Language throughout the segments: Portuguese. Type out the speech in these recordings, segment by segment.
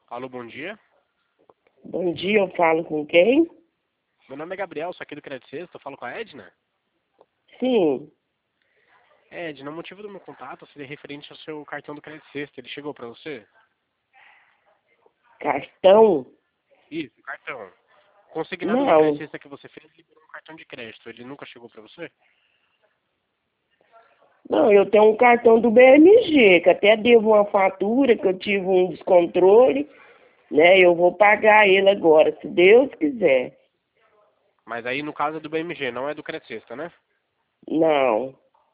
Alô, bom dia. Bom dia, eu falo com quem? Meu nome é Gabriel, sou aqui do Crédito Sexta. Eu falo com a Edna. Sim, Edna, o motivo do meu contato seria referente ao seu cartão do Crédito Sexta. Ele chegou pra você? cartão? Isso, cartão. Consignado do Crédito Não, Sexta que você fez, liberou um cartão de crédito. Ele nunca chegou pra você? não, eu tenho um cartão do BMG, que até devo uma fatura, que eu tive um descontrole, né? Eu vou pagar ele agora, se Deus quiser. Mas aí, no caso, é do BMG, não é do Crédito Sexta, né? Não,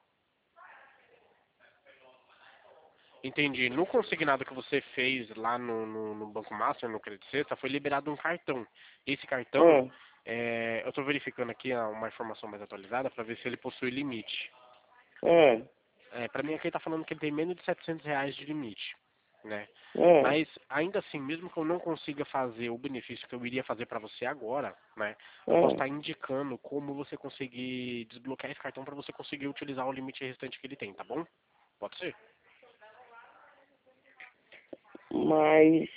Entendi. No consignado que você fez lá no Banco Master, no Crédito Sexta, foi liberado um cartão. Esse cartão, ah, eu estou verificando aqui uma informação mais atualizada para ver se ele possui limite. ah, Para mim aqui ele está falando que ele tem menos de R$ 700 de limite, né? ah, Mas ainda assim, mesmo que eu não consiga fazer o benefício que eu iria fazer para você agora, né? Eu posso ah. estar indicando como você conseguir desbloquear esse cartão para você conseguir utilizar o limite restante que ele tem, tá bom? Pode ser? Mas,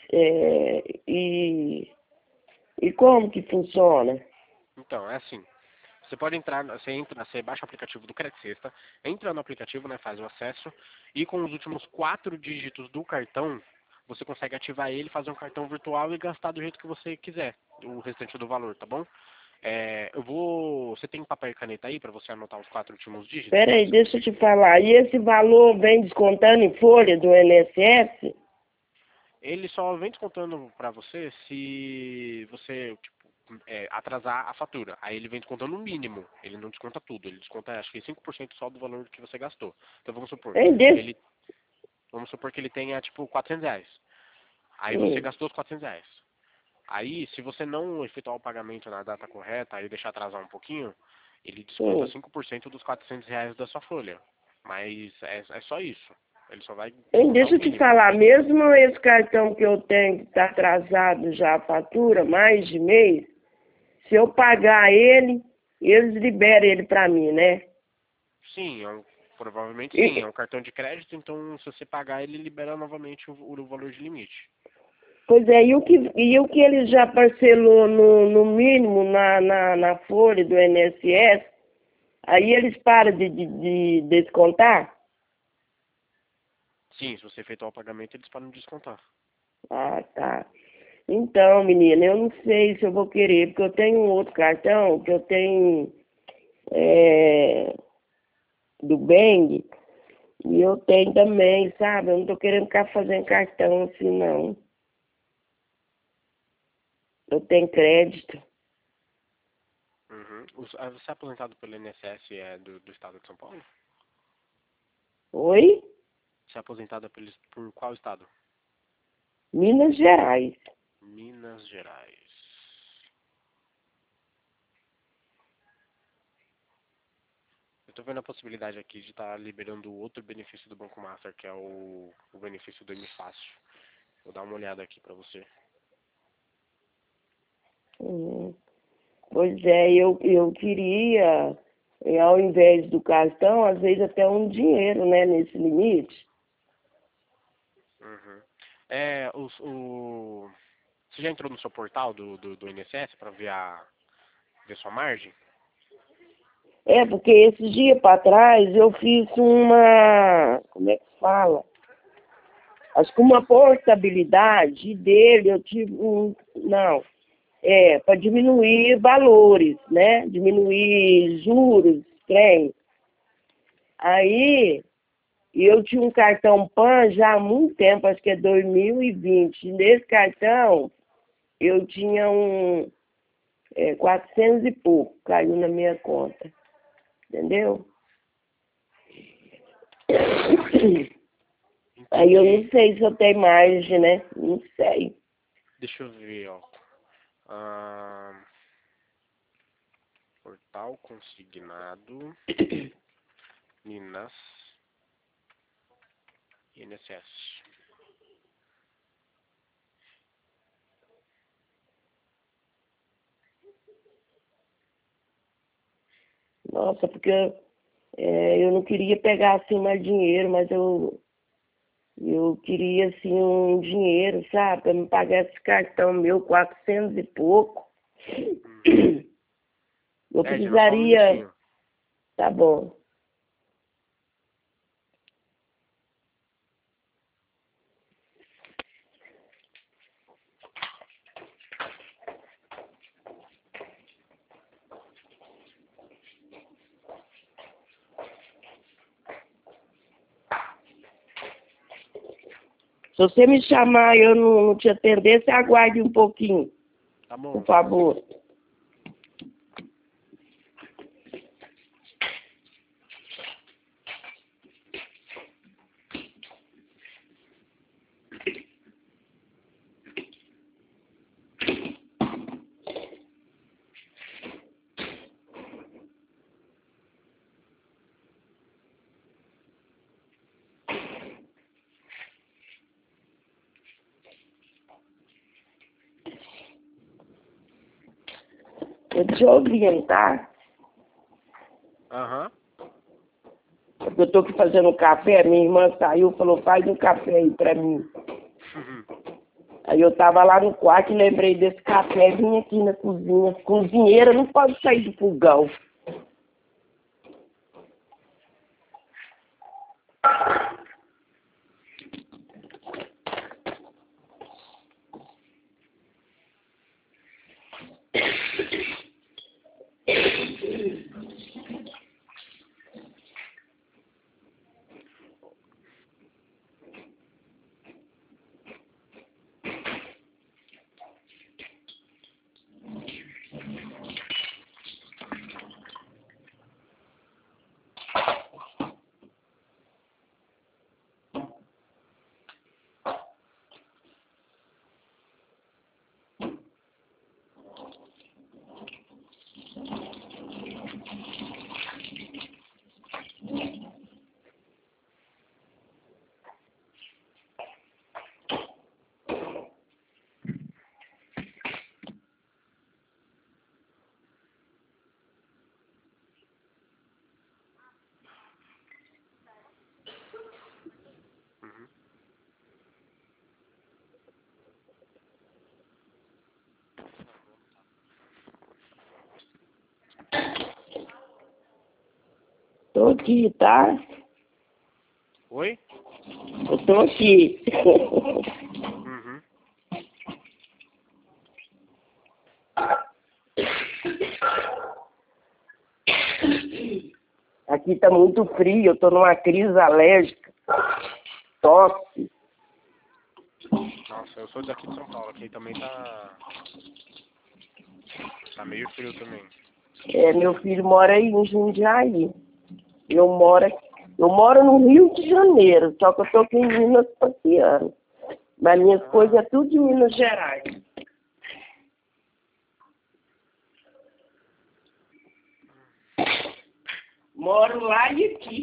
e como que funciona? Então, é assim. Você pode entrar, você baixa o aplicativo do Credit Sexta, entra no aplicativo, né, faz o acesso, e com os últimos 4 dígitos do cartão, você consegue ativar ele, fazer um cartão virtual e gastar do jeito que você quiser, o restante do valor, tá bom? Você tem papel e caneta aí para você anotar os 4 últimos dígitos, para Peraí, você deixa eu te conseguir? falar. E esse valor vem descontando em folha do INSS? Ele só vem descontando para você se você, tipo, atrasar a fatura. Aí ele vem descontando o mínimo. Ele não desconta tudo. Ele desconta, acho que 5% só do valor que você gastou. Então Hein, deixa... ele, vamos supor que ele tenha, tipo, R$ 400. Aí você Hum, gastou os R$ 400. Aí, se você não efetuar o pagamento na data correta e deixar atrasar um pouquinho, ele desconta hum. 5% dos R$ 400 da sua folha. Mas é só isso. Ele só vai Hein, descontar deixa o eu te mínimo. falar, mesmo esse cartão que eu tenho, que está atrasado já a fatura, mais de mês, se eu pagar ele, eles liberam ele para mim, né? Sim, provavelmente sim. É E, um cartão de crédito, então se você pagar, ele libera novamente o valor de limite. pois é, e o que ele já parcelou no mínimo na folha do INSS, aí eles param de descontar? Sim, se você efetuar o pagamento, eles podem descontar. Ah, tá. Então, menina, eu não sei se eu vou querer, porque eu tenho um outro cartão que eu tenho é, do Bang, e eu tenho também, sabe? Eu não tô querendo ficar fazendo cartão assim, não. Eu tenho crédito. Uhum. Você é aposentado pelo INSS do estado de São Paulo? Oi? Você é aposentada por qual estado? Minas Gerais. Minas Gerais. Eu estou vendo a possibilidade aqui de estar liberando outro benefício do Banco Master, que é o benefício do M Fácil. Vou dar uma olhada aqui para você. Uhum. Pois é, eu queria, ao invés do cartão, às vezes até um dinheiro, né, nesse limite. Uhum. Você já entrou no seu portal do INSS para ver sua margem? É, porque esses dias para trás eu fiz uma, como é que fala? Acho que uma portabilidade dele, eu tive um, não, para diminuir valores, né? Diminuir juros, trem. Aí eu tinha um cartão PAN já há muito tempo, acho que é 2020. Nesse cartão eu tinha 400 e pouco, caiu na minha conta, entendeu? Aí eu Entendi. não sei se eu tenho margem, né? Não sei. Deixa eu ver, ó. Ah, portal consignado, Minas, INSS. Nossa, porque eu não queria pegar assim mais dinheiro, mas eu Eu queria, assim, um dinheiro, sabe? Para me pagar esse cartão meu, 400 e pouco. Eu Edna, só um precisaria... minutinho. Tá bom. Se você me chamar e eu não te atender, você aguarde um pouquinho, Tá bom. por favor. Deixa eu orientar. Aham. Porque eu tô aqui fazendo um café, minha irmã saiu e falou, faz um café aí pra mim. Aí eu tava lá no quarto e lembrei desse café, vim aqui na cozinha. Cozinheira não pode sair do fogão. Tô aqui, tá? Oi? Eu tô aqui. Uhum. Aqui tá muito frio, eu tô numa crise alérgica. Tosse. Nossa, eu sou daqui de São Paulo, aqui também tá meio frio também. É, meu filho mora aí em Jundiaí. Eu moro no Rio de Janeiro, só que eu tô aqui em Minas passeando. Mas minhas coisas Ah, é tudo de Minas Gerais. Moro lá e aqui.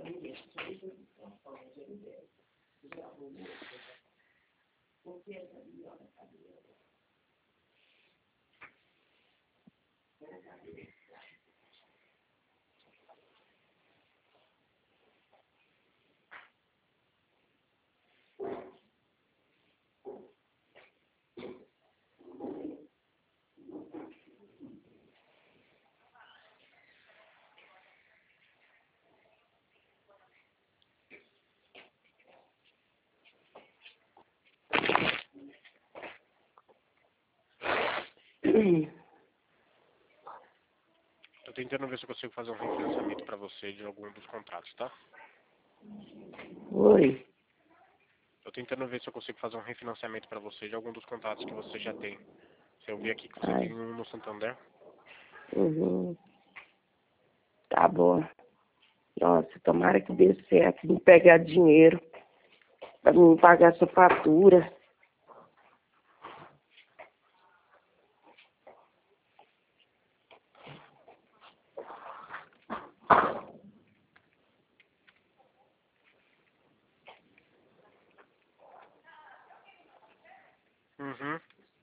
Tô tentando ver se eu consigo fazer um refinanciamento para você de algum dos contratos, tá? Oi. Tô tentando ver se eu consigo fazer um refinanciamento para você de algum dos contratos que você já tem. Se eu vi aqui que você Ai. tem um no Santander. Uhum. Tá bom. Nossa, tomara que dê certo, não pegar dinheiro pra não pagar essa fatura. Uhum.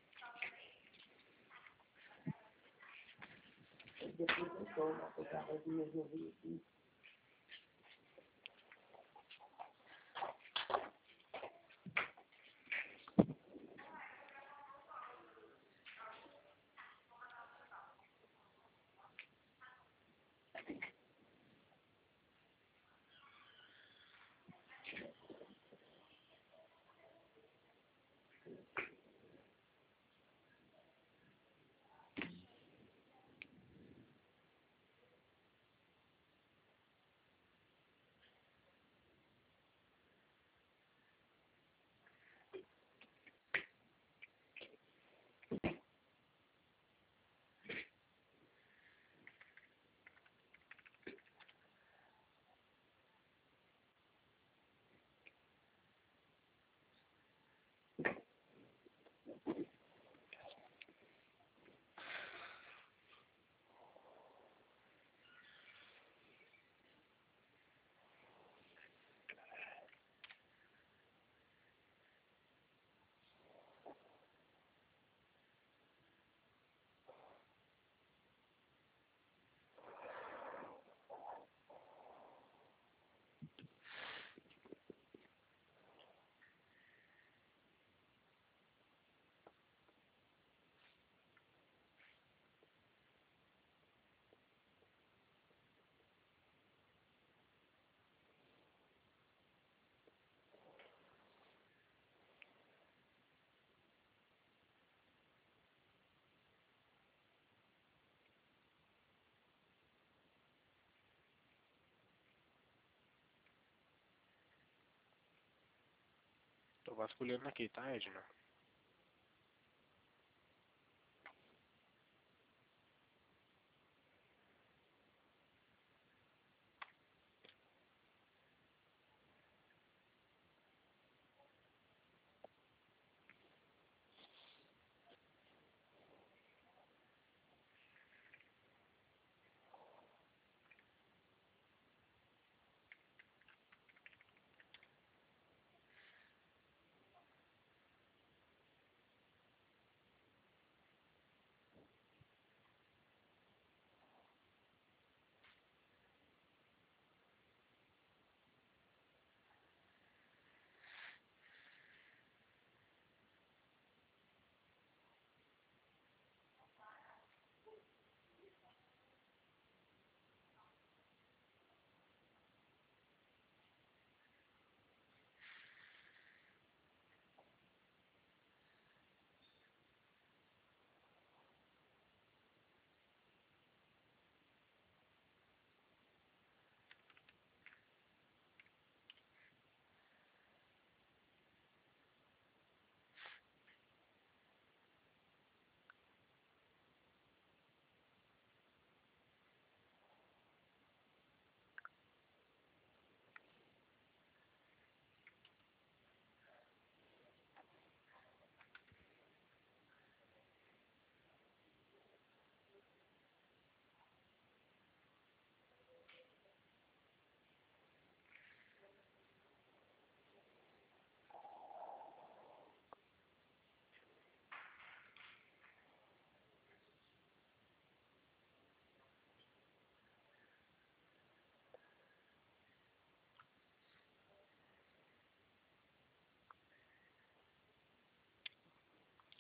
Tô vasculhando aqui, tá, Edna?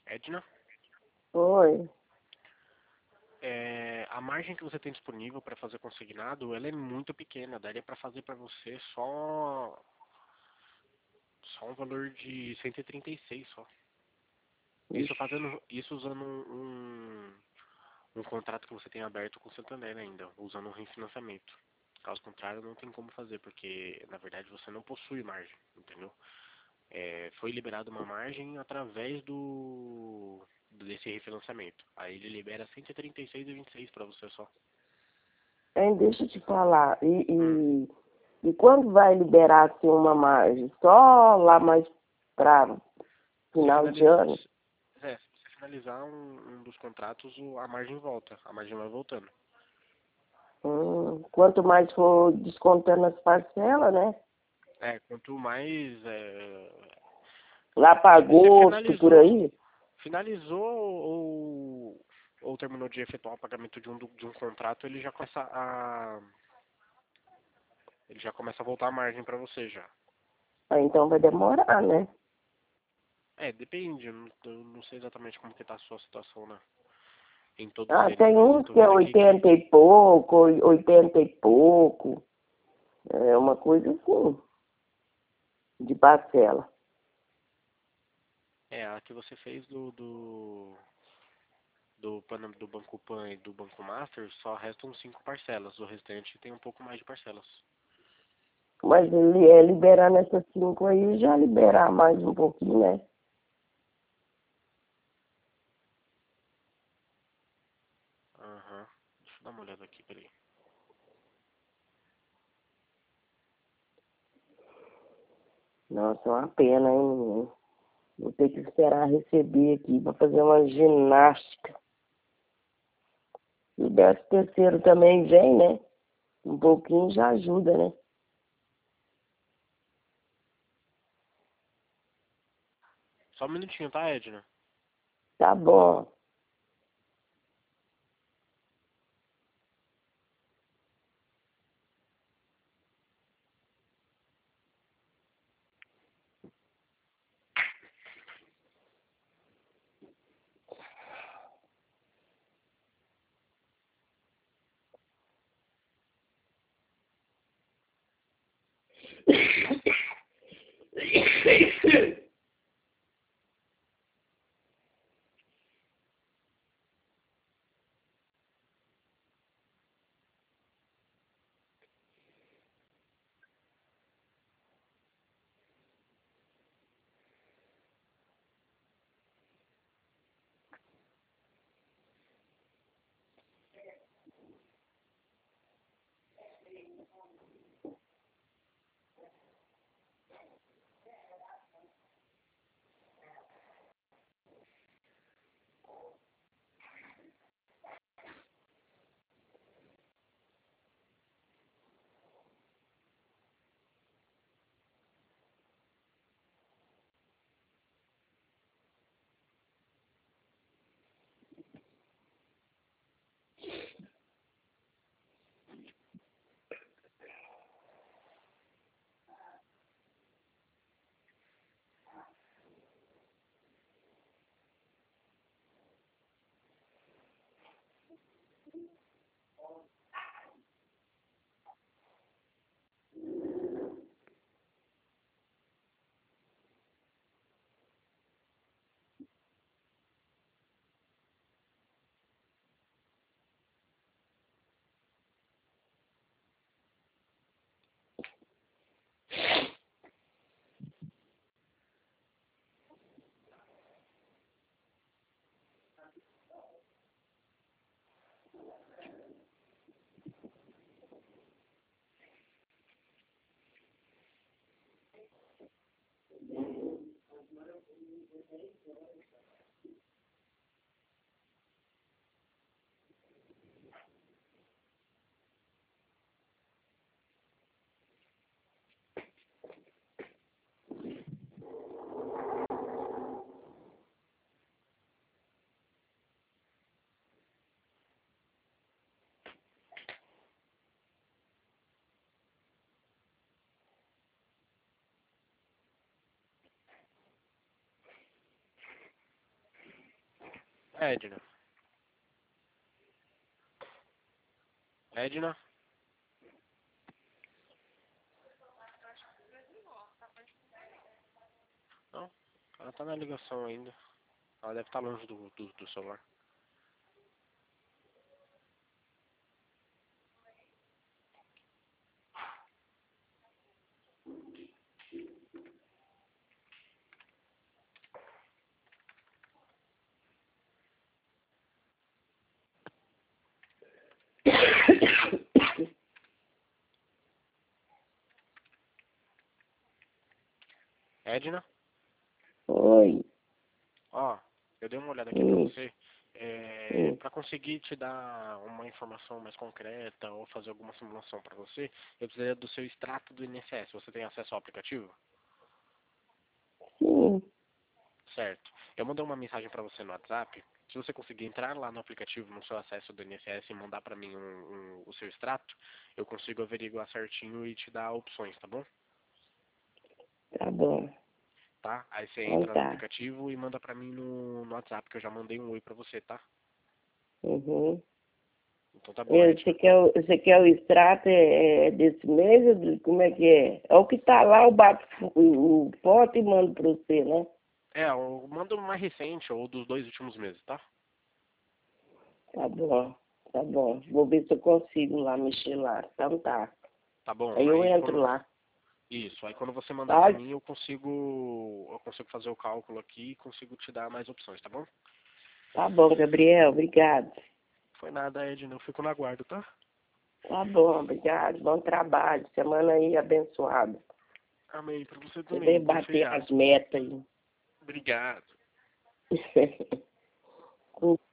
Edna, Oi. a margem que você tem disponível para fazer consignado, ela é muito pequena. Daria para fazer para você só um valor de 136 só. Isso Ixi. fazendo, isso usando um contrato que você tem aberto com o Santander ainda, usando um refinanciamento. Caso contrário, não tem como fazer, porque na verdade você não possui margem, entendeu? Foi liberada uma margem através desse refinanciamento. Aí ele libera 136,26 para você só. Hein, deixa eu te falar. Hum. E quando vai liberar assim uma margem? Só lá mais para Se final de finaliza, ano? se você finalizar um dos contratos, a margem volta, a margem vai voltando. Quanto mais for descontando as parcelas, né? Quanto mais Lá para você agosto, por aí. finalizou ou terminou de efetuar o pagamento de um contrato, ele já começa a voltar a margem para você já. Ah, então vai demorar, né? Depende, eu não sei exatamente como que tá a sua situação, né? Em todos Ah, eles, tem mas eu uns tô que é vendo aqui que 80 e pouco, 80 e pouco. É uma coisa assim, de parcela. a que você fez do Banco Pan e do Banco Master, só restam 5 parcelas. O restante tem um pouco mais de parcelas. Mas ele é liberar nessas 5 aí, já liberar mais um pouquinho, né? Aham. Deixa eu dar uma olhada aqui, peraí. Nossa, é uma pena, hein, menino? Vou ter que esperar receber aqui para fazer uma ginástica. E o 13º também vem, né? Um pouquinho já ajuda, né? Só um minutinho, tá, Edna? Tá bom. Edna. Edna? Não, ela tá na ligação ainda. Ela deve estar longe do celular. Edna? Oi. Ó, eu dei uma olhada aqui pra você. Hum. Para conseguir te dar uma informação mais concreta ou fazer alguma simulação para você, eu precisaria do seu extrato do INSS. Você tem acesso ao aplicativo? Sim. Certo. Eu mandei uma mensagem para você no WhatsApp. Se você conseguir entrar lá no aplicativo, no seu acesso do INSS e mandar para mim o seu extrato, eu consigo averiguar certinho e te dar opções, tá bom? Tá bom. Tá? Aí você Então entra no tá. aplicativo e manda para mim no WhatsApp, que eu já mandei um oi para você, tá? Uhum. Então tá bom, Edna. Você quer o extrato desse mês? Como é que é? É o que tá lá, eu bato o foto e mando pra você, né? Eu mando mais recente ou dos 2 últimos meses, tá? Tá bom. Tá bom. Vou ver se eu consigo lá mexer lá. Então tá. Tá bom. Aí eu Aí entro quando lá. Isso, aí quando você mandar pra Tá? mim, eu consigo fazer o cálculo aqui e consigo te dar mais opções, tá bom? Tá bom, Gabriel. Obrigado. Foi nada, Edna, eu fico no aguardo, tá? Tá bom, obrigado. Bom trabalho. Semana aí abençoada. Amém, pra você Você também, deve bom bater feriado. as metas aí. Obrigado. Com